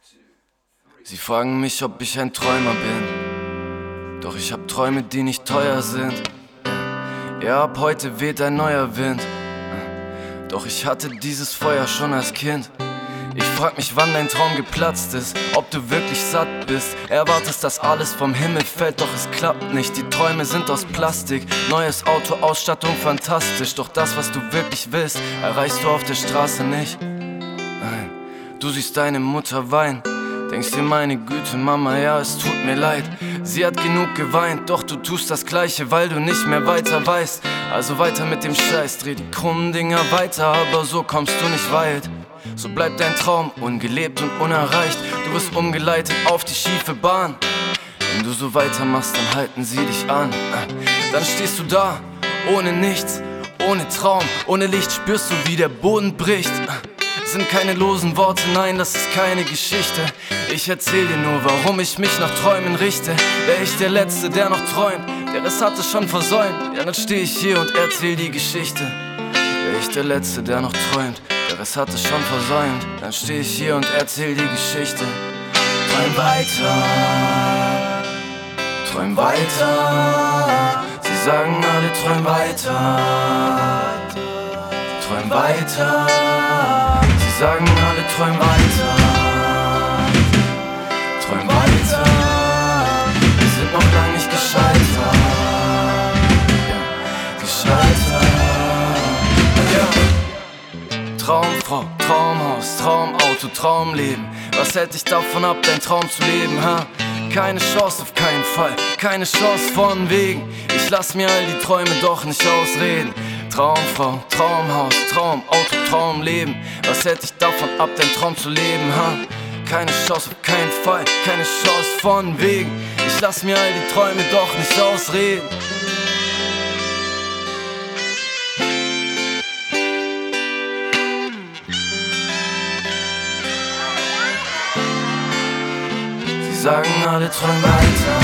Sie fragen mich, ob ich ein Träumer bin. Doch ich hab Träume, die nicht teuer sind. Ja, ab heute weht ein neuer Wind. Doch ich hatte dieses Feuer schon als Kind. Ich frag mich, wann dein Traum geplatzt ist, ob du wirklich satt bist. Erwartest, dass alles vom Himmel fällt, doch es klappt nicht. Die Träume sind aus Plastik, neues Auto, Ausstattung fantastisch. Doch das, was du wirklich willst, erreichst du auf der Straße nicht. Nein, du siehst deine Mutter weinen, denkst dir, meine Güte, Mama, ja, es tut mir leid. Sie hat genug geweint, doch du tust das Gleiche, weil du nicht mehr weiter weißt. Also weiter mit dem Scheiß, dreh die krummen Dinger weiter, aber so kommst du nicht weit. So bleibt dein Traum ungelebt und unerreicht. Du wirst umgeleitet auf die schiefe Bahn. Wenn du so weitermachst, dann halten sie dich an. Dann stehst du da, ohne nichts, ohne Traum, ohne Licht, spürst du, wie der Boden bricht. Sind keine losen Worte, nein, das ist keine Geschichte. Ich erzähl dir nur, warum ich mich nach Träumen richte. Wär ich der Letzte, der noch träumt, der Rest hat es schon versäumt. Ja, dann steh ich hier und erzähl die Geschichte. Wär ich der Letzte, der noch träumt, der Rest hat es schon versäumt. Dann steh ich hier und erzähl die Geschichte. Träum weiter, träum weiter. Sie sagen alle, träum weiter, träum weiter. Sie sagen alle, träum weiter, träum weiter. Wir sind noch lang nicht gescheitert, ja, gescheitert, ja. Traumfrau, Traumhaus, Traumauto, Traumleben. Was hält dich davon ab, dein Traum zu leben, ha? Keine Chance, auf keinen Fall, keine Chance von wegen. Ich lass mir all die Träume doch nicht ausreden. Traumfrau, Traumhaus, Traumauto, Traumleben. Was hält dich davon ab, dein Traum zu leben, ha? Keine Chance, auf keinen Fall, keine Chance von wegen. Ich lass mir all die Träume doch nicht ausreden. Sie sagen alle, träum weiter,